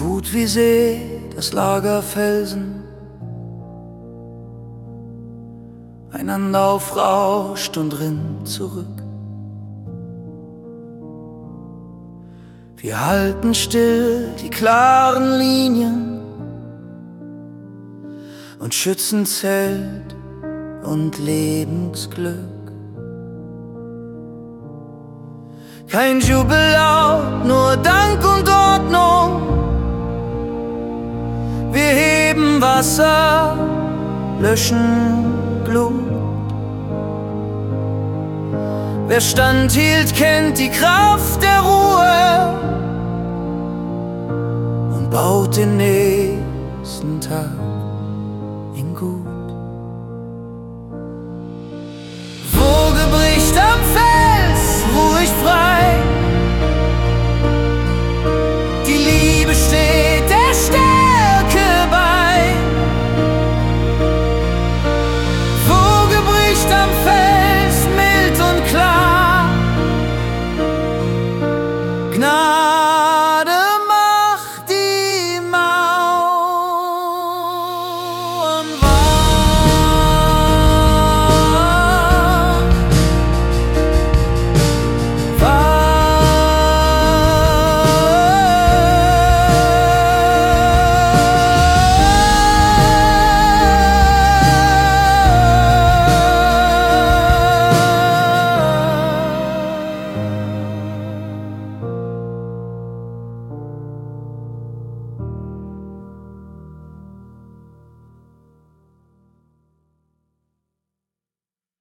Wut wie See, das Lagerfelsen einander aufrauscht und rinnt zurück. Wir halten still die klaren Linien und schützen Zelt und Lebensglück. Kein Jubellaut, nur Dank und Ordnung. Wir heben Wasser, löschen Glut. Wer standhielt, kennt die Kraft der Ruhe und baut den nächsten Tag.